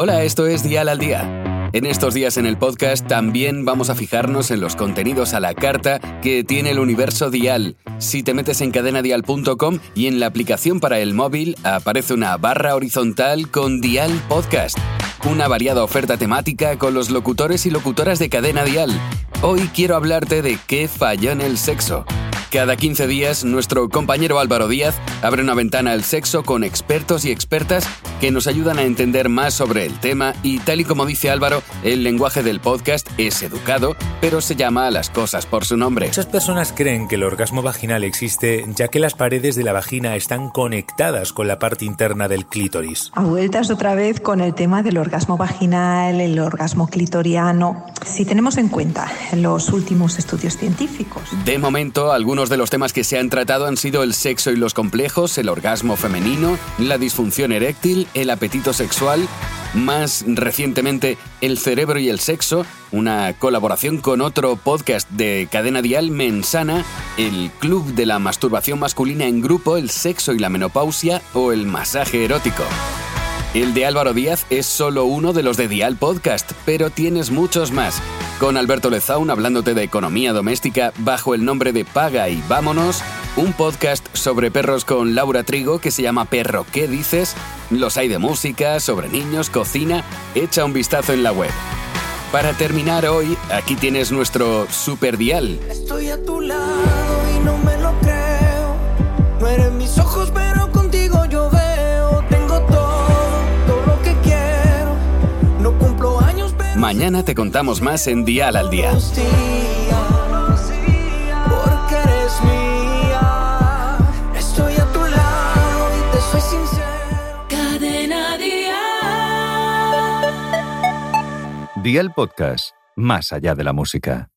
Hola, esto es Dial al Día. En estos días en el podcast también vamos a fijarnos en los contenidos a la carta que tiene el universo Dial. Si te metes en cadenadial.com y en la aplicación para el móvil aparece una barra horizontal con Dial Podcast. Una variada oferta temática con los locutores y locutoras de Cadena Dial. Hoy quiero hablarte de qué falló en el sexo. Cada 15 días, nuestro compañero Álvaro Díaz abre una ventana al sexo con expertos y expertas que nos ayudan a entender más sobre el tema y, tal y como dice Álvaro, el lenguaje del podcast es educado, pero se llama a las cosas por su nombre. Muchas personas creen que el orgasmo vaginal existe ya que las paredes de la vagina están conectadas con la parte interna del clítoris. A vueltas otra vez con el tema del orgasmo vaginal, el orgasmo clitoriano. Si tenemos en cuenta los últimos estudios científicos. De momento, algunos de los temas que se han tratado han sido el sexo y los complejos, el orgasmo femenino, la disfunción eréctil, el apetito sexual, más recientemente el cerebro y el sexo, una colaboración con otro podcast de Cadena Dial, Mensana, el club de la masturbación masculina en grupo, el sexo y la menopausia o el masaje erótico. El de Álvaro Díaz es solo uno de los de Dial Podcast, pero tienes muchos más. Con Alberto Lezaun hablándote de economía doméstica bajo el nombre de Paga y Vámonos, un podcast sobre perros con Laura Trigo que se llama Perro, ¿qué dices? Los hay de música, sobre niños, cocina, echa un vistazo en la web. Para terminar hoy, aquí tienes nuestro Super Dial. Estoy a tu lado y no me lo creo. No eres mis ojos, pero contigo yo veo. Tengo todo lo que quiero. No cumplo años, pero Mañana te contamos más en Dial al Día. Porque eres mía. Estoy a tu lado y te soy sincero. Cadena Dial. Dial Podcast, más allá de la música.